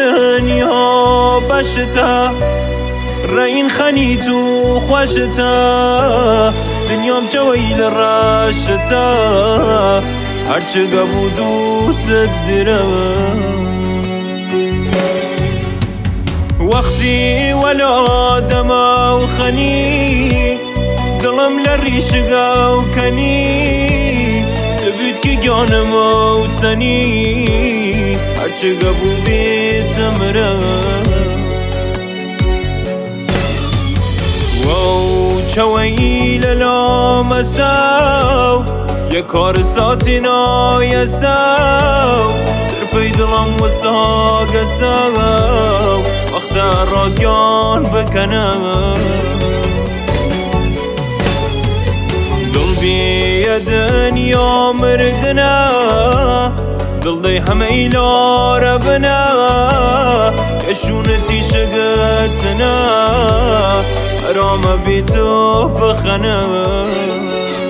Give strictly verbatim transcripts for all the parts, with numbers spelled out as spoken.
دنیا بشتا رین خنی تو خوشتا دنیام جویل راشتا هرچه قبو دوست درم وقتی ولا دما و خنی دلم لریش گاو کنی تبید که گانم و سنی هرچه قبو بیتم رم چویل لامساو یک کار ساتی نایساو در پی دلم و ساگساو وقت رادیان بکنم دل بی دنیا مردنا دل دی همه ایلا ربنا کشونتی شگتنا حرام بی تو بخنم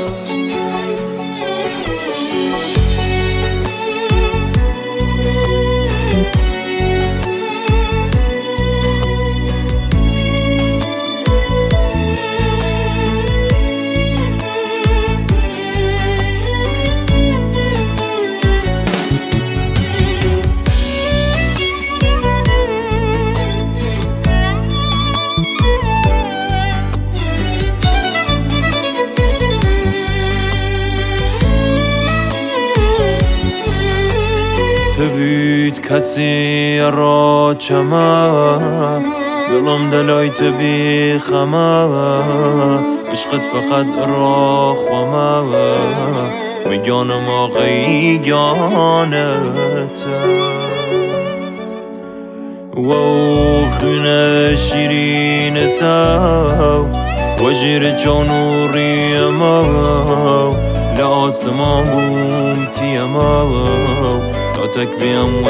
تبید کسی را چما دلم دلای تبی خما عشقت فقط را خما میگانم آقای گانت و خونه شیرین تا و جیر چانوری ما لآسمان بوم تیما تک بیم و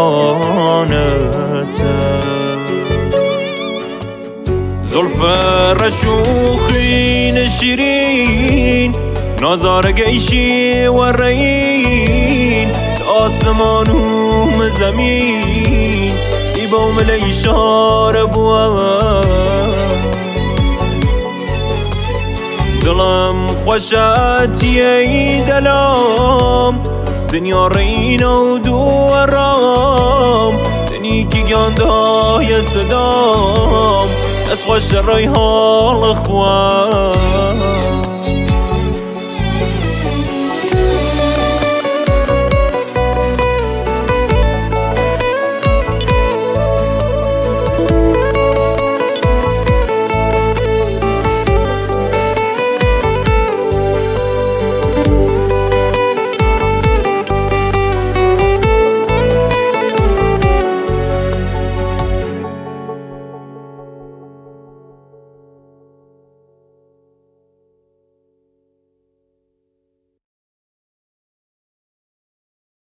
شانت زلف رشوخین شیرین نازار گیشی و رین آسمانوم زمین ای بوم لیشار بوا دلم خوشتی ای دلم دنیا رین و دوارام دنی که گاندای صدام از خوش رای حال خواه